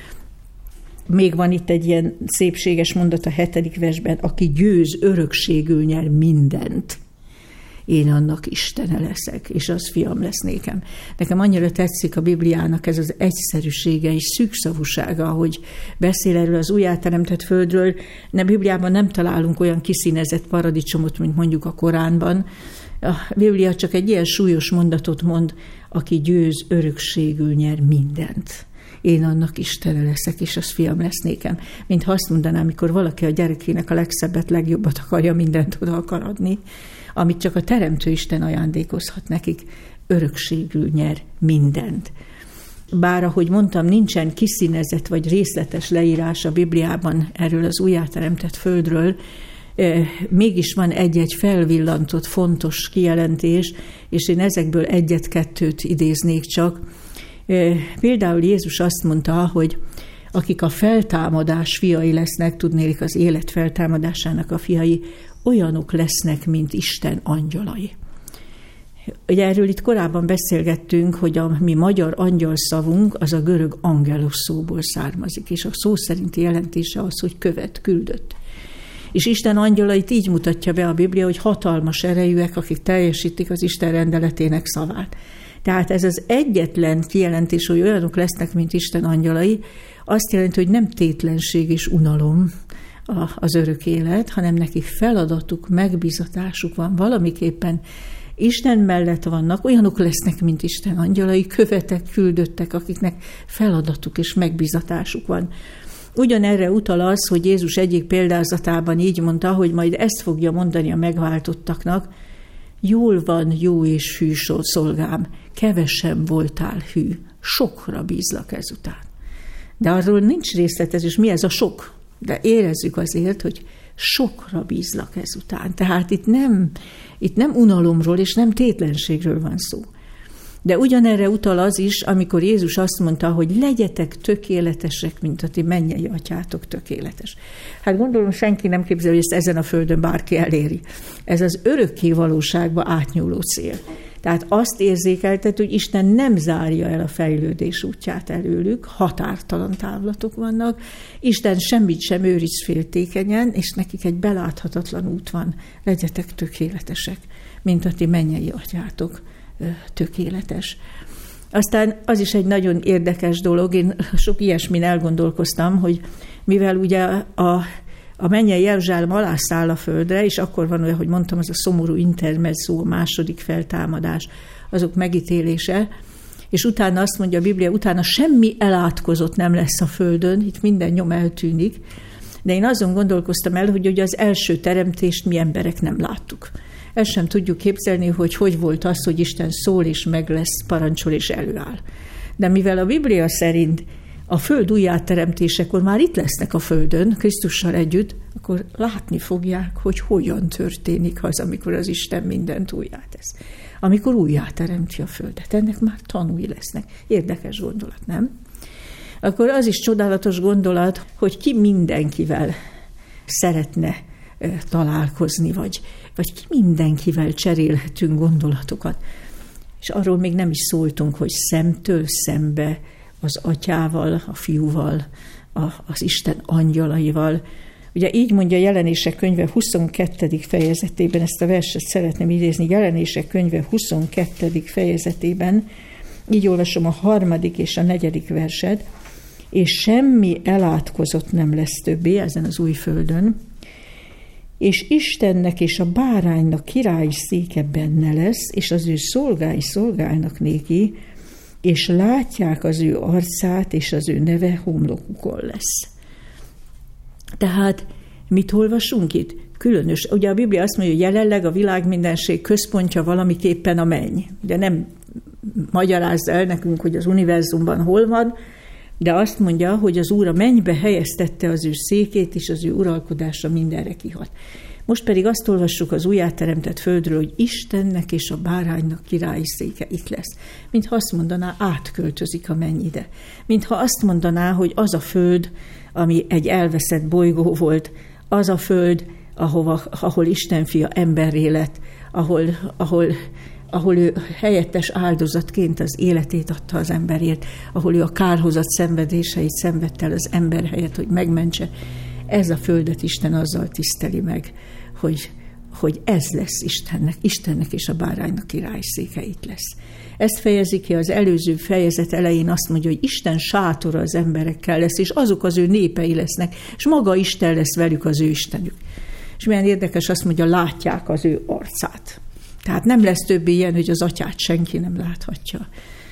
Még van itt egy ilyen szépséges mondat a 7. versben, aki győz, örökségül nyer mindent. Én annak Istene leszek, és az fiam lesz nékem. Nekem annyira tetszik a Bibliának ez az egyszerűsége és szűkszavúsága, hogy beszél erről az újjáteremtett földről. A Bibliában nem találunk olyan kiszínezett paradicsomot, mint mondjuk a Koránban. A Biblia csak egy ilyen súlyos mondatot mond, aki győz, örökségül nyer mindent. Én annak Istene leszek, és az fiam lesz nékem. Mintha azt mondanám, amikor valaki a gyerekének a legszebbet, legjobbat akarja, mindent oda akar adni, amit csak a Teremtő Isten ajándékozhat nekik, örökségül nyer mindent. Bár, ahogy mondtam, nincsen kiszínezett vagy részletes leírás a Bibliában erről az újjáteremtett földről, mégis van egy-egy felvillantott, fontos kijelentés, és én ezekből egyet-kettőt idéznék csak. Például Jézus azt mondta, hogy akik a feltámadás fiai lesznek, tudnélik az élet feltámadásának a fiai, olyanok lesznek, mint Isten angyalai. Ugye erről itt korábban beszélgettünk, hogy a mi magyar angyalszavunk az a görög angelos szóból származik, és a szó szerinti jelentése az, hogy követ, küldött. És Isten angyalait így mutatja be a Biblia, hogy hatalmas erejűek, akik teljesítik az Isten rendeletének szavát. Tehát ez az egyetlen kijelentés, hogy olyanok lesznek, mint Isten angyalai, azt jelenti, hogy nem tétlenség és unalom az örök élet, hanem nekik feladatuk, megbízatásuk van, valamiképpen Isten mellett vannak, olyanok lesznek, mint Isten angyalai, követek, küldöttek, akiknek feladatuk és megbízatásuk van. Ugyanerre utal az, hogy Jézus egyik példázatában így mondta, hogy majd ezt fogja mondani a megváltottaknak, jól van, jó és hű szolgám, kevesen voltál hű, sokra bízlak ezután. De arról nincs részletezés, mi ez a sok. De érezzük azért, hogy sokra bízlak ezután. Tehát itt nem unalomról és nem tétlenségről van szó. De ugyanerre utal az is, amikor Jézus azt mondta, hogy legyetek tökéletesek, mint a ti mennyei atyátok tökéletes. Hát gondolom, senki nem képzel, hogy ezt ezen a földön bárki eléri. Ez az örökké valóságba átnyúló cél. Tehát azt érzékeltet, hogy Isten nem zárja el a fejlődés útját előlük, határtalan távlatok vannak, Isten semmit sem őriz féltékenyen, és nekik egy beláthatatlan út van. Legyetek tökéletesek, mint a ti mennyei atyátok tökéletes. Aztán az is egy nagyon érdekes dolog, én sok ilyesmin elgondolkoztam, hogy mivel ugye a mennyei Jeruzsálem alá száll a földre, és akkor van olyan, hogy mondtam, az a szomorú intermezzó, a második feltámadás, azok megítélése, és utána azt mondja a Biblia, utána semmi elátkozott nem lesz a földön, itt minden nyom eltűnik, de én azon gondolkoztam el, hogy ugye az első teremtést mi emberek nem láttuk. Ezt sem tudjuk képzelni, hogy volt az, hogy Isten szól és meg lesz, parancsol és előáll. De mivel a Biblia szerint a föld újjáteremtésekor már itt lesznek a földön, Krisztussal együtt, akkor látni fogják, hogy hogyan történik az, amikor az Isten mindent újjátesz. Amikor újjáteremti a földet. Ennek már tanúi lesznek. Érdekes gondolat, nem? Akkor az is csodálatos gondolat, hogy ki mindenkivel szeretne találkozni, vagy ki mindenkivel cserélhetünk gondolatokat. És arról még nem is szóltunk, hogy szemtől szembe az atyával, a fiúval, az Isten angyalaival. Ugye így mondja Jelenések könyve 22. fejezetében, ezt a verset szeretném idézni, Jelenések könyve 22. fejezetében, így olvasom a 3. és a 4. verset, és semmi elátkozott nem lesz többé ezen az új földön, és Istennek és a báránynak királyi széke benne lesz, és az ő szolgái szolgálnak néki, és látják az ő arcát, és az ő neve homlokukon lesz. Tehát mit olvasunk itt? Különös. Ugye a Biblia azt mondja, hogy jelenleg a világ mindenség központja valamiképpen a menny. De nem magyarázza el nekünk, hogy az univerzumban hol van, de azt mondja, hogy az Úr a mennybe helyeztette az ő székét, és az ő uralkodása mindenre kihat. Most pedig azt olvassuk az újjáteremtett földről, hogy Istennek és a báránynak királyi széke itt lesz. Mintha azt mondaná, átköltözik a menny ide. Mintha azt mondaná, hogy az a föld, ami egy elveszett bolygó volt, az a föld, ahol Isten fia emberré lett, ahol ő helyettes áldozatként az életét adta az emberért, ahol ő a kárhozat szenvedéseit szenvedte el az ember helyett, hogy megmentse. Ez a földet Isten azzal tiszteli meg, hogy ez lesz Istennek és a báránynak királyi széke itt lesz. Ezt fejezi ki az előző fejezet elején, azt mondja, hogy Isten sátora az emberekkel lesz, és azok az ő népei lesznek, és maga Isten lesz velük az ő Istenük. És milyen érdekes, azt mondja, látják az ő arcát. Tehát nem lesz többé ilyen, hogy az atyát senki nem láthatja.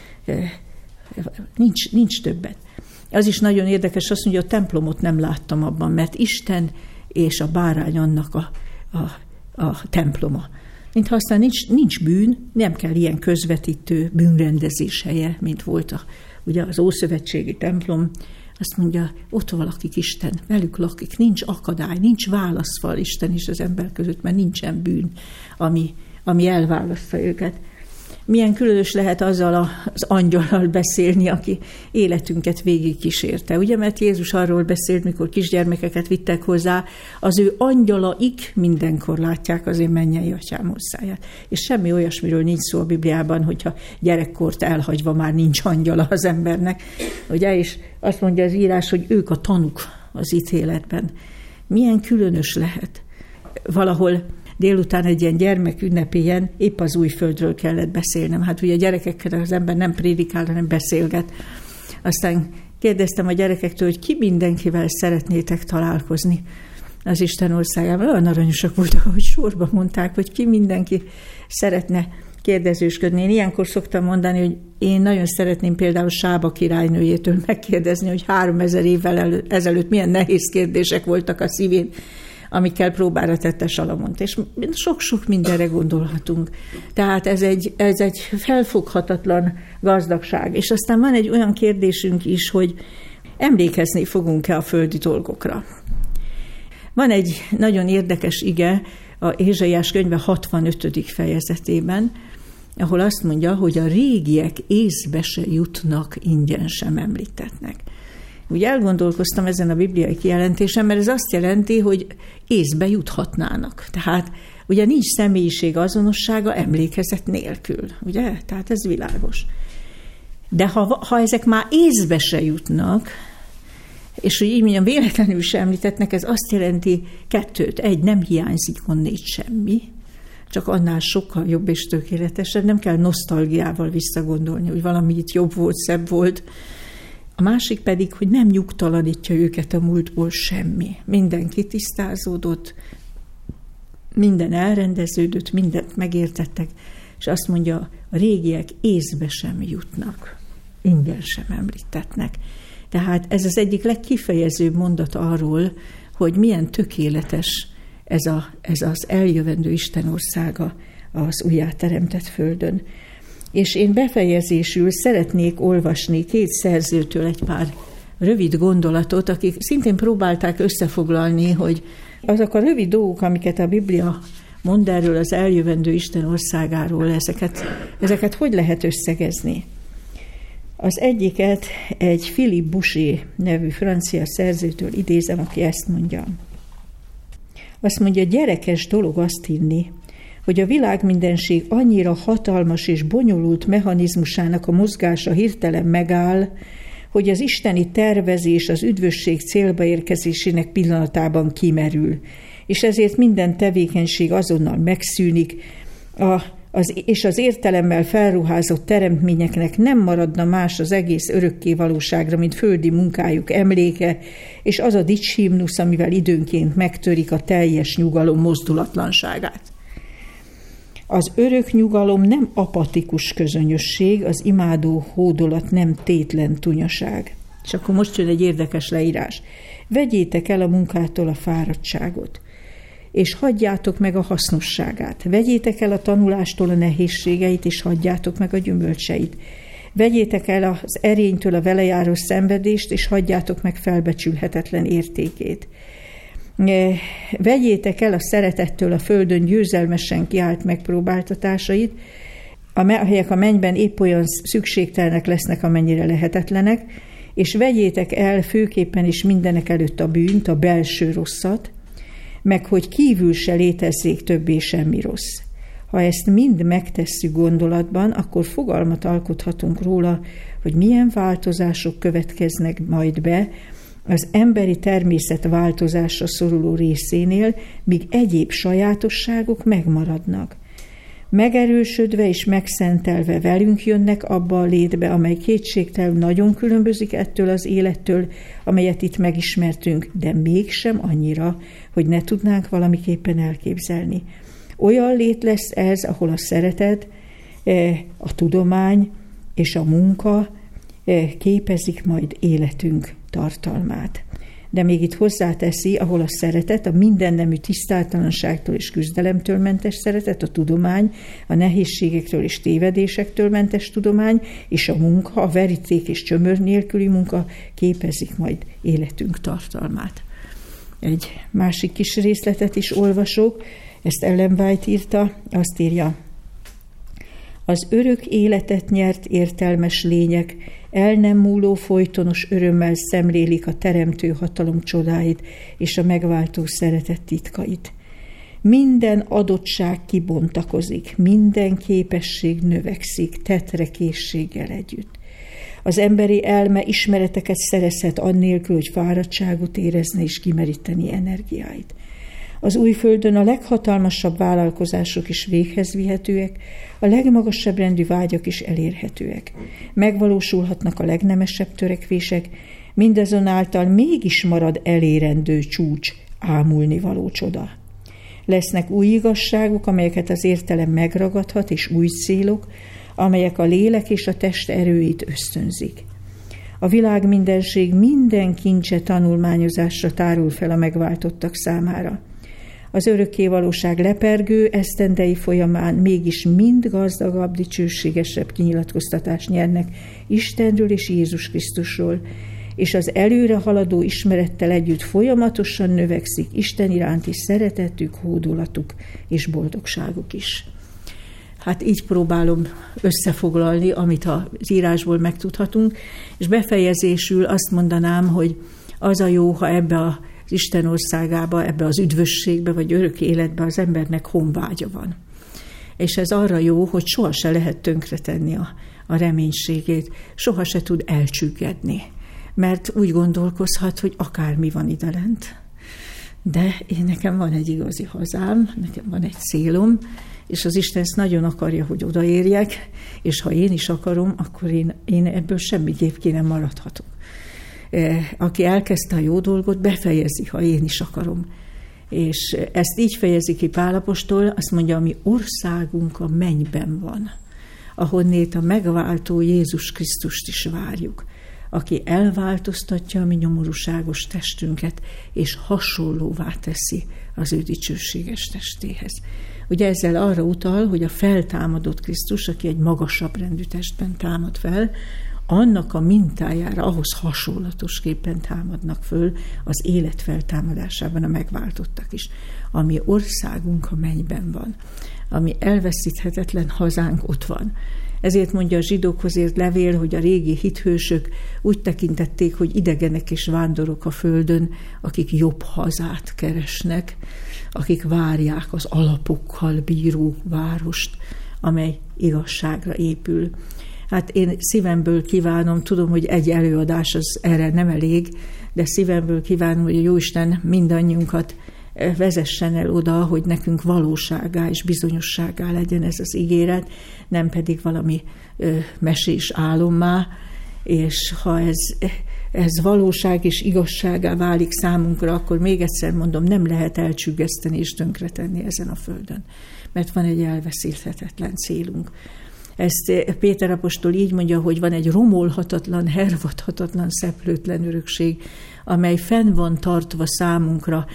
Nincs többet. Az is nagyon érdekes, azt mondja, a templomot nem láttam abban, mert Isten és a bárány annak a temploma. Mintha aztán nincs bűn, nem kell ilyen közvetítő bűnrendezés helye, mint volt ugye az ószövetségi templom. Azt mondja, ott lakik Isten, velük lakik, nincs akadály, nincs válaszfal Isten és az ember között, mert nincsen bűn, ami elválasztja őket. Milyen különös lehet azzal az angyallal beszélni, aki életünket végig kísérte. Ugye, mert Jézus arról beszélt, mikor kisgyermekeket vittek hozzá, az ő angyalaik mindenkor látják az én mennyei atyám orszáját. És semmi olyasmiről nincs szó a Bibliában, hogyha gyerekkort elhagyva már nincs angyala az embernek. Ugye, és azt mondja az írás, hogy ők a tanúk az ítéletben. Milyen különös lehet. Valahol délután egy ilyen gyermekünnepélyen épp az új földről kellett beszélnem. Hát ugye a gyerekekkel az ember nem prédikál, hanem beszélget. Aztán kérdeztem a gyerekektől, hogy ki mindenkivel szeretnétek találkozni az Isten országában. Olyan aranyosak voltak, ahogy sorba mondták, hogy ki mindenki szeretne kérdezősködni. Én ilyenkor szoktam mondani, hogy én nagyon szeretném például Sába királynőjétől megkérdezni, hogy 3000 évvel ezelőtt milyen nehéz kérdések voltak a szívén, amikkel próbára tette Salamont. És sok-sok mindenre gondolhatunk. Tehát ez egy felfoghatatlan gazdagság. És aztán van egy olyan kérdésünk is, hogy emlékezni fogunk-e a földi dolgokra. Van egy nagyon érdekes ige a Ézsaiás könyve 65. fejezetében, ahol azt mondja, hogy a régiek észbe se jutnak, ingyen sem említetnek. Ugye elgondolkoztam ezen a bibliai kijelentésen, mert ez azt jelenti, hogy észbe juthatnának. Tehát ugye nincs személyiség azonossága emlékezet nélkül, ugye? Tehát ez világos. De ha ezek már észbe se jutnak, és hogy így mondjam, véletlenül sem említetnek, ez azt jelenti kettőt. Egy, nem hiányzik onnét semmi, csak annál sokkal jobb és tökéletesebb, nem kell nosztalgiával visszagondolni, hogy valami itt jobb volt, szebb volt. A másik pedig, hogy nem nyugtalanítja őket a múltból semmi. Minden kitisztázódott, minden elrendeződött, mindent megértettek, és azt mondja, a régiek észbe sem jutnak, ingyen sem említetnek. Tehát ez az egyik legkifejezőbb mondat arról, hogy milyen tökéletes ez az eljövendő Isten országa az újjáteremtett földön. És én befejezésül szeretnék olvasni két szerzőtől egy pár rövid gondolatot, akik szintén próbálták összefoglalni, hogy azok a rövid dolgok, amiket a Biblia mond erről az eljövendő Isten országáról, ezeket hogy lehet összegezni. Az egyiket egy Philippe Boucher nevű francia szerzőtől idézem, aki ezt mondja. Azt mondja, gyerekes dolog azt hinni, hogy a világmindenség annyira hatalmas és bonyolult mechanizmusának a mozgása hirtelen megáll, hogy az isteni tervezés az üdvösség célba érkezésének pillanatában kimerül, és ezért minden tevékenység azonnal megszűnik, és az értelemmel felruházott teremtményeknek nem maradna más az egész örökké valóságra, mint földi munkájuk emléke, és az a dicshimnusz, amivel időnként megtörik a teljes nyugalom mozdulatlanságát. Az örök nyugalom nem apatikus közönyösség, az imádó hódolat nem tétlen tunyaság. És akkor most jön egy érdekes leírás. Vegyétek el a munkától a fáradtságot, és hagyjátok meg a hasznosságát. Vegyétek el a tanulástól a nehézségeit, és hagyjátok meg a gyümölcseit. Vegyétek el az erénytől a velejáró szenvedést, és hagyjátok meg felbecsülhetetlen értékét. Vegyétek el a szeretettől a földön győzelmesen kiállt megpróbáltatásait, amelyek a mennyben épp olyan szükségtelenek lesznek, amennyire lehetetlenek, és vegyétek el főképpen is mindenek előtt a bűnt, a belső rosszat, meg hogy kívül se létezzék többé semmi rossz. Ha ezt mind megtesszük gondolatban, akkor fogalmat alkothatunk róla, hogy milyen változások következnek majd be az emberi természet változásra szoruló részénél, míg egyéb sajátosságok megmaradnak. Megerősödve és megszentelve velünk jönnek abba a létbe, amely kétségtelenül nagyon különbözik ettől az élettől, amelyet itt megismertünk, de mégsem annyira, hogy ne tudnánk valamiképpen elképzelni. Olyan lét lesz ez, ahol a szeretet, a tudomány és a munka képezik majd életünk tartalmát. De még itt hozzáteszi, ahol a szeretet, a mindennemű tisztátalanságtól és küzdelemtől mentes szeretet, a tudomány, a nehézségektől és tévedésektől mentes tudomány, és a munka, a veríték és csömör nélküli munka képezik majd életünk tartalmát. Egy másik kis részletet is olvasok, ezt Ellen White írta, azt írja: az örök életet nyert értelmes lények el nem múló folytonos örömmel szemlélik a teremtő hatalom csodáit és a megváltó szeretet titkait. Minden adottság kibontakozik, minden képesség növekszik, tetrekészséggel együtt. Az emberi elme ismereteket szerezhet annélkül, hogy fáradtságot érezne és kimeríteni energiáit. Az újföldön a leghatalmasabb vállalkozások is véghez vihetőek, a legmagasabb rendű vágyak is elérhetőek. Megvalósulhatnak a legnemesebb törekvések, mindazonáltal mégis marad elérendő csúcs, ámulni való csoda. Lesznek új igazságok, amelyeket az értelem megragadhat, és új célok, amelyek a lélek és a test erőit ösztönzik. A világ mindenség minden kincse tanulmányozásra tárul fel a megváltottak számára. Az örökkévalóság lepergő esztendei folyamán mégis mind gazdagabb, dicsőségesebb kinyilatkoztatást nyernek Istenről és Jézus Krisztusról, és az előre haladó ismerettel együtt folyamatosan növekszik Isten iránti szeretetük, hódolatuk és boldogságuk is. Hát így próbálom összefoglalni, amit az írásból megtudhatunk, és befejezésül azt mondanám, hogy az a jó, ha ebbe az Isten országába, ebbe az üdvösségbe, vagy örök életbe az embernek honvágya van. És ez arra jó, hogy soha se lehet tönkretenni a reménységét, soha se tud elcsüggedni, mert úgy gondolkozhat, hogy akármi van idalent. De nekem van egy igazi hazám, nekem van egy célom, és az Isten ezt nagyon akarja, hogy odaérjek, és ha én is akarom, akkor én ebből semmiképp ki nem maradhatok. Aki elkezdte a jó dolgot, befejezi, ha én is akarom. És ezt így fejezi ki Pál apostol, azt mondja, a mi országunk a mennyben van, ahonnét a megváltó Jézus Krisztust is várjuk, aki elváltoztatja a mi nyomorúságos testünket, és hasonlóvá teszi az ő dicsőséges testéhez. Ugye ezzel arra utal, hogy a feltámadott Krisztus, aki egy magasabb rendű testben támad fel, annak a mintájára, ahhoz hasonlatosképpen támadnak föl az élet feltámadásában a megváltottak is. A mi országunk a mennyben van, ami elveszíthetetlen hazánk ott van. Ezért mondja a zsidókhoz írt levél, hogy a régi hithősök úgy tekintették, hogy idegenek és vándorok a földön, akik jobb hazát keresnek, akik várják az alapokkal bíró várost, amely igazságra épül. Hát én szívemből kívánom, tudom, hogy egy előadás az erre nem elég, de szívemből kívánom, hogy a Jóisten mindannyiunkat vezessen el oda, hogy nekünk valóságá és bizonyosságá legyen ez az ígéret, nem pedig valami mesés álommá, és ha ez valóság és igazságá válik számunkra, akkor még egyszer mondom, nem lehet elcsüggeszteni és tönkretenni ezen a földön, mert van egy elveszíthetetlen célunk. Ezt Péter apostol így mondja, hogy van egy romolhatatlan, hervadhatatlan, szeplőtlen örökség, amely fenn van tartva számunkra,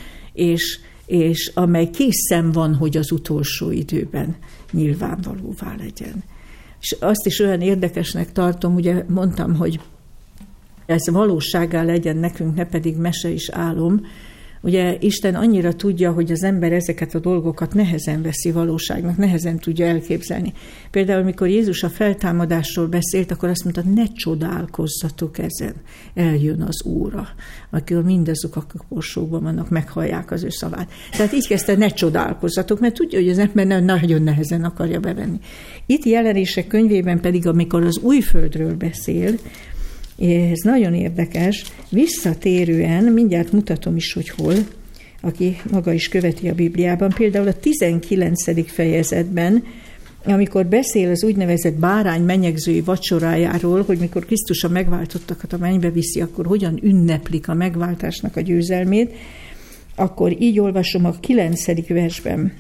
és amely készen van, hogy az utolsó időben nyilvánvalóvá legyen. És azt is olyan érdekesnek tartom, ugye mondtam, hogy ez valóságá legyen nekünk, ne pedig mese és álom. Ugye Isten annyira tudja, hogy az ember ezeket a dolgokat nehezen veszi valóságnak, nehezen tudja elképzelni. Például, amikor Jézus a feltámadásról beszélt, akkor azt mondta, ne csodálkozzatok ezen, eljön az óra, akik mindazok, akik porsókban vannak, meghallják az ő szavát. Tehát így kezdte, ne csodálkozzatok, mert tudja, hogy az ember nagyon nehezen akarja bevenni. Itt Jelenések könyvében pedig, amikor az újföldről beszél, ez nagyon érdekes, visszatérően, mindjárt mutatom is, hogy hol, aki maga is követi a Bibliában, például a 19. fejezetben, amikor beszél az úgynevezett bárány menyegzői vacsorájáról, hogy mikor Krisztus a megváltottakat a mennybe viszi, akkor hogyan ünneplik a megváltásnak a győzelmét, akkor így olvasom a 9. versben.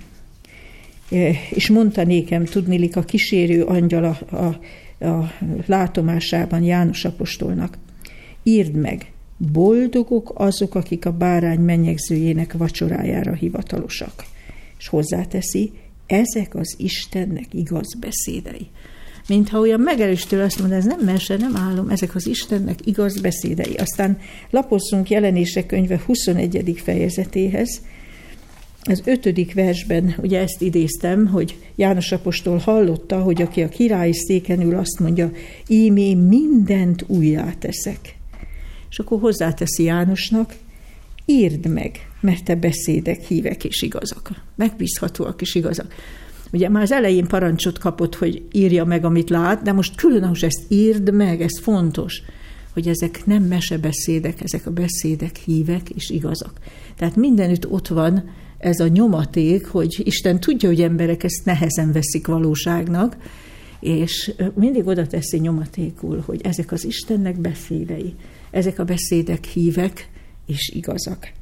És mondta nékem, tudniillik a kísérő angyal a látomásában János apostolnak. Írd meg, boldogok azok, akik a bárány menyegzőjének vacsorájára hivatalosak. És hozzáteszi, ezek az Istennek igaz beszédei. Mintha olyan megerőstől azt mondja, ez nem mese, nem álom, ezek az Istennek igaz beszédei. Aztán lapozzunk Jelenések könyve 21. fejezetéhez. Az 5. versben, ugye ezt idéztem, hogy János apostol hallotta, hogy aki a királyi széken ül, azt mondja, ímé mindent újjá teszek. És akkor hozzáteszi Jánosnak, írd meg, mert te beszédek hívek és igazak. Megbízhatóak és igazak. Ugye már az elején parancsot kapott, hogy írja meg, amit lát, de most különösen ezt írd meg, ez fontos, hogy ezek nem mesebeszédek, ezek a beszédek hívek és igazak. Tehát mindenütt ott van ez a nyomaték, hogy Isten tudja, hogy emberek ezt nehezen veszik valóságnak, és mindig oda teszi nyomatékul, hogy ezek az Istennek beszédei, ezek a beszédek hívek és igazak.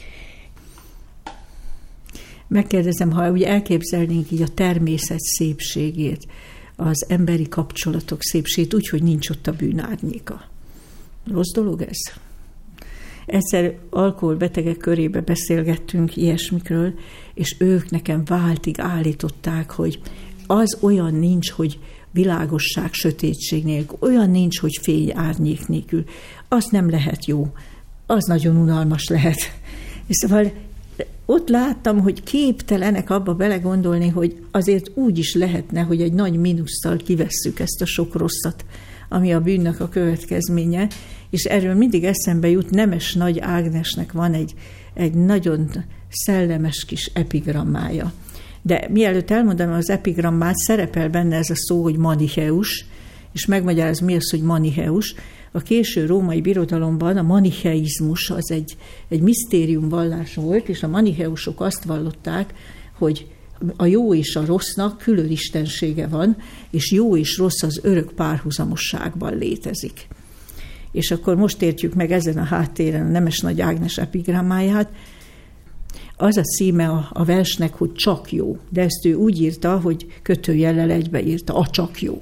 Megkérdezem, ha ugye elképzelnénk így a természet szépségét, az emberi kapcsolatok szépségét, úgy, hogy nincs ott a bűnárnyéka. Rossz dolog ez? Egyszer alkoholbetegek körébe beszélgettünk ilyesmikről, és ők nekem váltig állították, hogy az olyan nincs, hogy világosság, sötétség nélkül, olyan nincs, hogy fény árnyék nélkül. Az nem lehet jó, az nagyon unalmas lehet. És szóval ott láttam, hogy képtelenek abba belegondolni, hogy azért úgy is lehetne, hogy egy nagy mínusszal kivesszük ezt a sok rosszat, ami a bűnnek a következménye, és erről mindig eszembe jut, Nemes Nagy Ágnesnek van egy nagyon szellemes kis epigrammája. De mielőtt elmondanám az epigrammát, szerepel benne ez a szó, hogy manicheus, és megmagyaráz, mi az, hogy manicheus. A késő római birodalomban a manicheizmus az egy misztériumvallás volt, és a manicheusok azt vallották, hogy a jó és a rossznak külön istensége van, és jó és rossz az örök párhuzamosságban létezik. És akkor most értjük meg ezen a háttéren a Nemes Nagy Ágnes epigrammáját. Az a címe a versnek, hogy csak jó, de ezt ő úgy írta, hogy kötőjellel egybeírta, a csak jó.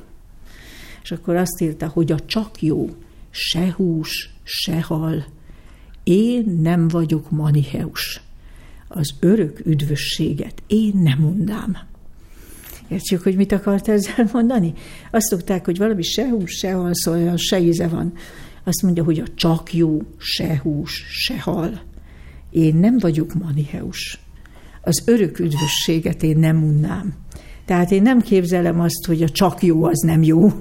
És akkor azt írta, hogy a csak jó, se hús, se hal, én nem vagyok manicheus. Az örök üdvösséget én nem undám. Értjük, hogy mit akart ezzel mondani? Azt szokták, hogy valami se hús, se hal, szóval se íze van. Azt mondja, hogy a csak jó, se hús, se hal. Én nem vagyok manicheus. Az örök üdvösséget én nem unnám. Tehát én nem képzelem azt, hogy a csak jó az nem jó.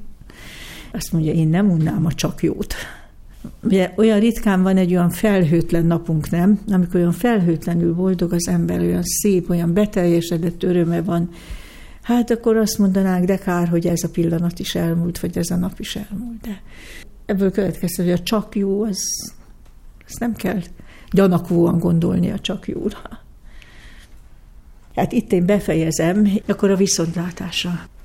Azt mondja, én nem unnám a csak jót. Ugye olyan ritkán van egy olyan felhőtlen napunk, nem? Amikor olyan felhőtlenül boldog az ember, olyan szép, olyan beteljesedett öröme van, hát akkor azt mondanánk, de kár, hogy ez a pillanat is elmúlt, vagy ez a nap is elmúlt. De ebből következte, hogy a csak jó, az nem kell gyanakvóan gondolni a csak jóra. Hát itt én befejezem, akkor a viszontlátásra.